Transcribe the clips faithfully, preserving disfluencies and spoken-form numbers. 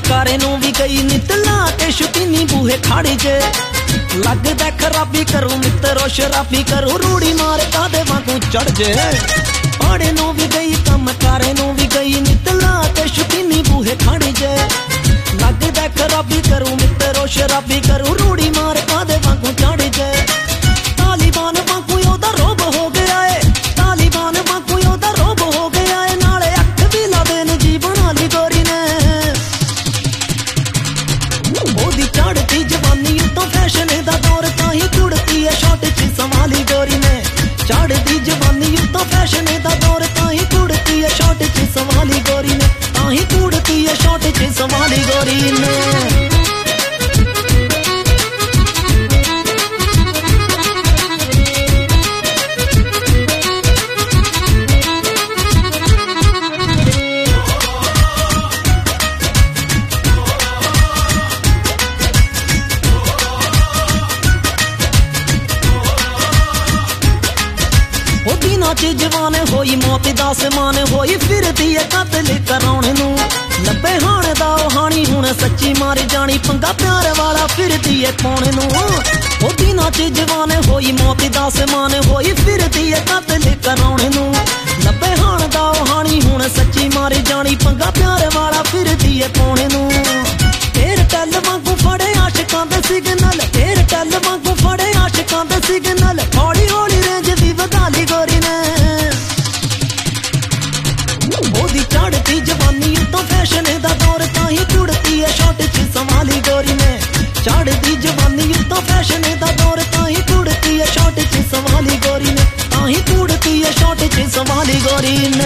कारे नू भी गई नित ला के शौकीनी बूहे खाड़ी जे लगदा खराबी करूं मित्रो शराबी करूं रूड़ी मार कादे वांगू चढ़ जे पाड़े नू भी गई कम कारे नू भी गई नित ला के शौकीनी बूहे खाड़ी जे लगदा खराबी करूं मित्रो शराबी करूं रूड़ी मार कादे वांगू चढ़ जे तालिबान वांगू ओदा रोब हो गया है तालिबान वांगू ओदा रोब हो गया है नाले अख भी ला देन जी बना ली गोरी ने ओदी चढ़ती जवानी तो फैशन दा दौर ताही कुड़ती है शॉर्ट च संभाली गोरी ने चढ़ती जवानी तो फैशन दा दौर ताही कुड़ती है शॉर्ट च संभाली गोरी ने ताही कुड़ती है शॉर्ट च संभाली गोरी ने जवान होई मौत दा समान होई फिरदी है कतल कराने नू लब्बे हाण दा हानी हुण सच्ची मार जानी पंगा प्यार वाला फिरदी है पाने नू ओ दिना च जवान होई मौत दा समान होई फिरदी है कतल कराने नू लब्बे हाण दा हानी हुण सच्ची मार जानी पंगा प्यार वाला फिरदी है पाने नू एयरटेल वांगू फड़े आशिकां दे सिग्नल एयरटेल वांगू फड़े आशिकां दे सिग्नल हौली हौली रेंज दी वधा ली गोरी ने ओदी चढ़ती जवानी तो फैशन दा दौर ताही कुड़ती है शॉर्ट च संभाली गोरी ने चढ़ती जवानी तो फैशन दा दौर ताही कुड़ती है शॉर्ट च संभाली गोरी ने ताही कुड़ती है शॉर्ट च संभाली गोरी ने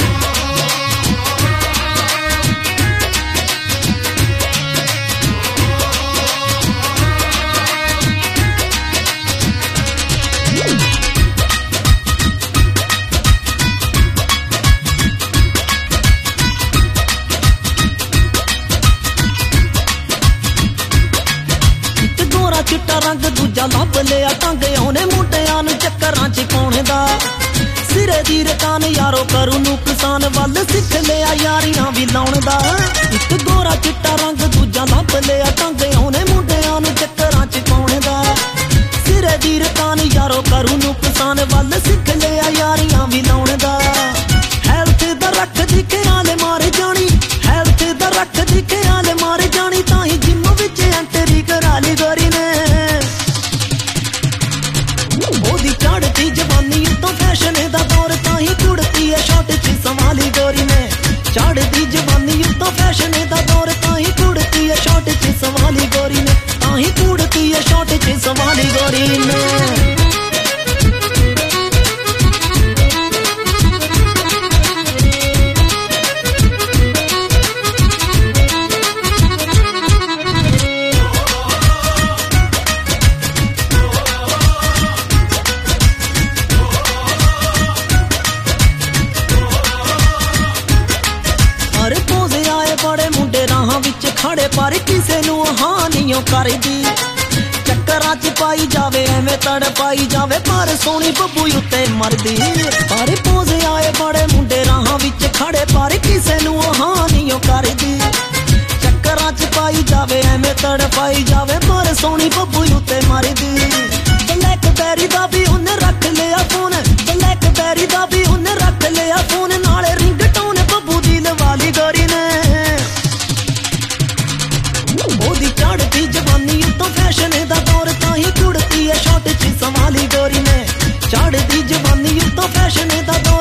चिट्टा रंग दूजा लभ लिया टंग आने मुंडियां नू चक्करां च पाने दा सिरे दी रकान यारो करू नुकसान वल सिख लिया यारियां भी लाउण दा इक गोरा चिट्टा रंग दूजा लभ लिया टंग आने मुंडियां नू चक्करां च पाने दा सिरे दी रकान यारो करू नुकसान वल सिख लिया यारियां भी लाउण दा हैल्थ दा रख दी ख्याल मार जानी हैल्थ दा रख दी ख्याल मार जानी ताही जिम विच एंट्री करा ली गोरी ने ओदी चढ़ती जवानी तो फैशन दा दौर ताही कुड़ती है शॉर्ट च संभाली गोरी ने चढ़ती जवानी तो फैशन दा दौर ताही कुड़ती है शॉर्ट च संभाली गोरी ने ताही कुड़ती है शॉर्ट च संभाली गोरी ने खड़े पर किसे नू हानियों कर दी चक्करां च पाई जावे एवें तड़ पाई जावे पर सोनी बब्बू उत्ते मरदी पर पोज आए बड़े मुंडे राहां विच खड़े पर किसे नू हानियों कर दी चक्करां च पाई जावे एवें तड़ पाई जावे पर सोनी बब्बू उत्ते मरदी ब्लैक बैरी दा भी उन्हें रख लिया फोन ब्लैक बैरी दा भी उन्हें रख लिया फोन नाले रिंगटोन बब्बू दी लवाली गोरी ने ओदी चढ़ती जवानी तो फैशन दा दौर ताही कुड़ती है शॉर्ट च संभाली गोरी ने चढ़ती जवानी तो फैशन दा दौर